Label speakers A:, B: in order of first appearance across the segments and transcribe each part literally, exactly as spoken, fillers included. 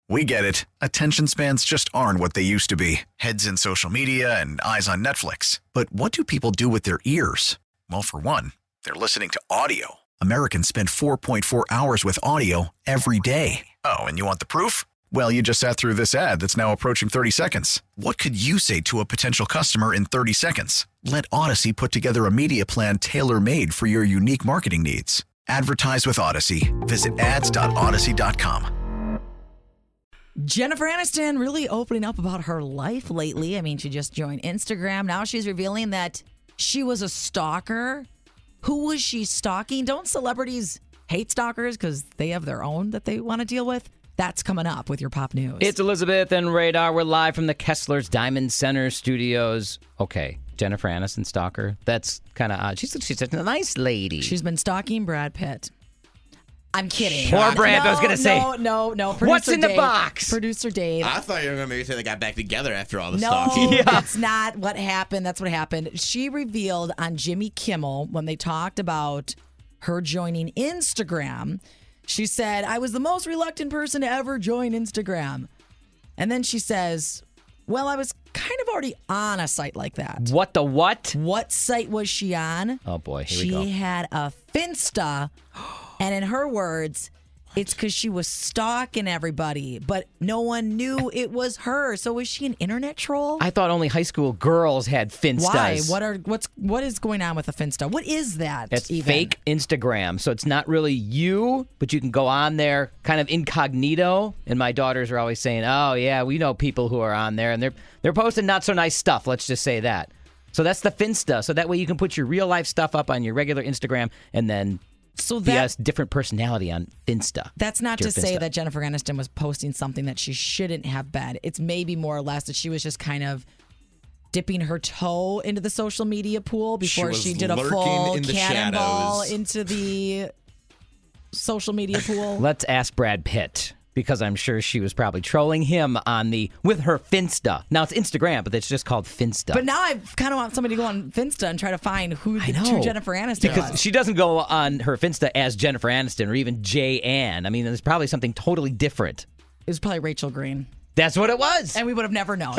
A: We get it. Attention spans just aren't what they used to be. Heads in social media and eyes on Netflix. But what do people do with their ears? Well, for one, they're listening to audio. Americans spend four point four hours with audio every day. Oh, and you want the proof? Well, you just sat through this ad that's now approaching thirty seconds. What could you say to a potential customer in thirty seconds? Let Odyssey put together a media plan tailor-made for your unique marketing needs. Advertise with Odyssey. Visit ads dot odyssey dot com.
B: Jennifer Aniston really opening up about her life lately. I mean, she just joined Instagram. Now she's revealing that she was a stalker. Who was she stalking? Don't celebrities hate stalkers because they have their own that they want to deal with? That's coming up with your pop news.
C: It's Elizabeth and Radar. We're live from the Kessler's Diamond Center studios. Okay, Jennifer Aniston stalker. That's kind of odd. She's, she's a nice lady.
B: She's been stalking Brad Pitt. I'm kidding.
C: Poor Brad,
B: no,
C: I was going to say.
B: No, no, no. Producer
C: What's in
B: Dave,
C: the box?
B: Producer Dave.
D: I thought you were going to maybe say they got back together after all the
B: No,
D: stalking.
C: Yeah.
B: that's not what happened. That's what happened. She revealed on Jimmy Kimmel when they talked about her joining Instagram. She said, I was the most reluctant person to ever join Instagram. And then she says, well, I was kind of already on a site like that.
C: What the what?
B: What site was she on?
C: Oh, boy. Here
B: she
C: we go.
B: had a Finsta. And in her words, it's because she was stalking everybody, but no one knew it was her. So was she an internet troll?
C: I thought only high school girls had Finstas.
B: Why? What are what's what is going on with a Finsta? What is that?
C: It's
B: even?
C: fake Instagram. So it's not really you, but you can go on there kind of incognito. And my daughters are always saying, oh, yeah, we know people who are on there. And they're they're posting not so nice stuff. Let's just say that. So that's the Finsta. So that way you can put your real life stuff up on your regular Instagram and then
B: So
C: be a
B: that,
C: different personality on Finsta.
B: that's not
C: Your
B: to say
C: Finsta.
B: that Jennifer Aniston was posting something that she shouldn't have been. It's maybe more or less that she was just kind of dipping her toe into the social media pool before
D: was
B: she, did a
D: lurking
B: full
D: in the
B: cannonball
D: shadows.
B: into the social media pool.
C: Let's ask Brad Pitt, because I'm sure she was probably trolling him on the with her Finsta. Now it's Instagram, but it's just called Finsta.
B: But now I kind of want somebody to go on Finsta and try to find who
C: I
B: the
C: know.
B: true Jennifer Aniston
C: because
B: was.
C: she doesn't go on her Finsta as Jennifer Aniston or even Jay Ann. I mean, there's probably something totally different.
B: It was probably Rachel Green.
C: That's what it was.
B: And we would have never known.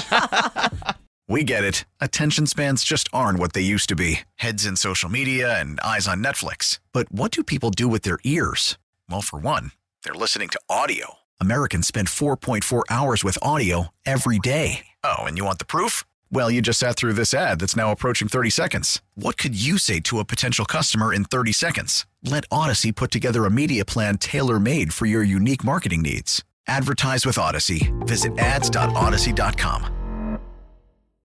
A: We get it. Attention spans just aren't what they used to be. Heads in social media and eyes on Netflix. But what do people do with their ears? Well, for one, they're listening to audio. Americans spend four point four hours with audio every day. Oh, and you want the proof? Well, you just sat through this ad that's now approaching thirty seconds. What could you say to a potential customer in thirty seconds? Let Odyssey put together a media plan tailor-made for your unique marketing needs. Advertise with Odyssey. Visit ads dot odyssey dot com.